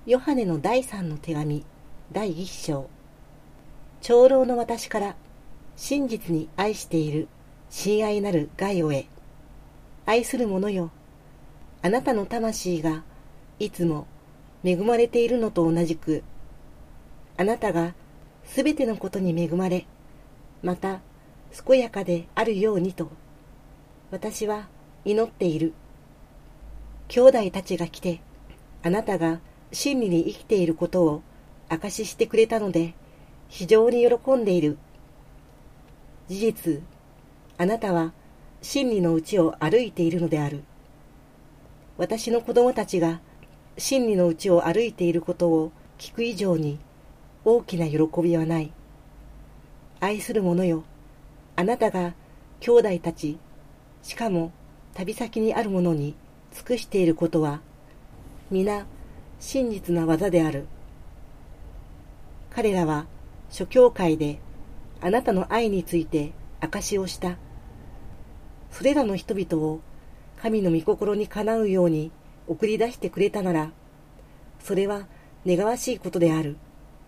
ヨハネの第3の手紙第1章。長老の私から真実に愛している親愛なるガイオへ。愛する者よ、あなたの魂がいつも恵まれているのと同じく、あなたがすべてのことに恵まれ、また健やかであるようにと私は祈っている。兄弟たちが来て、あなたが真理に生きていることを証ししてくれたので、非常に喜んでいる。事実、あなたは真理のうちを歩いているのである。私の子供たちが真理のうちを歩いていることを聞く以上に大きな喜びはない。愛する者よ、あなたが兄弟たち、しかも旅先にある者に尽くしていることは、皆真実な技である。彼らは諸教会であなたの愛について証しをした。それらの人々を神の御心にかなうように送り出してくれたなら、それは願わしいことである。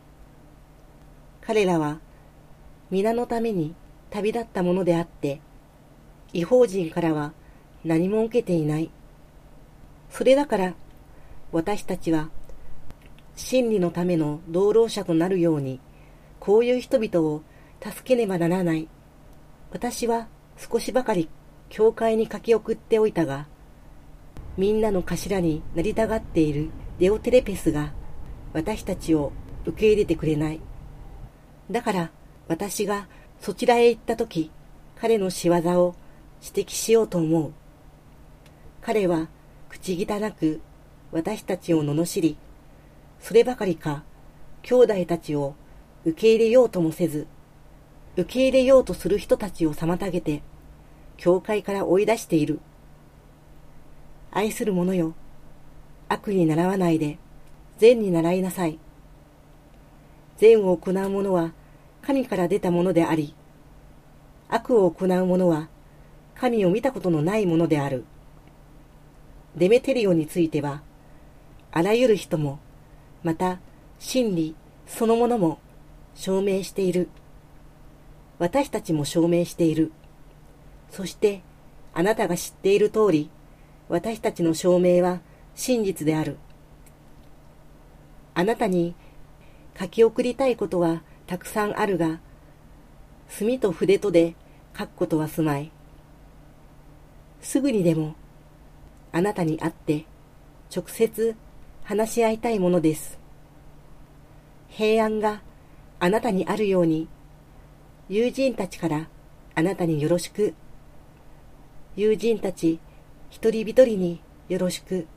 彼らは皆のために旅立ったものであって、異邦人からは何も受けていない。それだから私たちは真理のための同労者となるように、こういう人々を助けねばならない。私は少しばかり教会に書き送っておいたが、みんなの頭になりたがっているデオテレペスが私たちを受け入れてくれない。だから私がそちらへ行ったとき、彼の仕業を指摘しようと思う。彼は口汚く私たちを罵り、そればかりか兄弟たちを受け入れようともせず、受け入れようとする人たちを妨げて、教会から追い出している。愛する者よ、悪に倣わないで善に倣いなさい。善を行う者は神から出たものであり、悪を行う者は神を見たことのないものである。デメテリオについては、あらゆる人も、また真理そのものも証明している。私たちも証明している。そしてあなたが知っている通り、私たちの証明は真実である。あなたに書き送りたいことはたくさんあるが、墨と筆とで書くことはすまい。すぐにでもあなたに会って直接話し合いたいものです。平安があなたにあるように、友人たちからあなたによろしく。友人たち一人一人によろしく。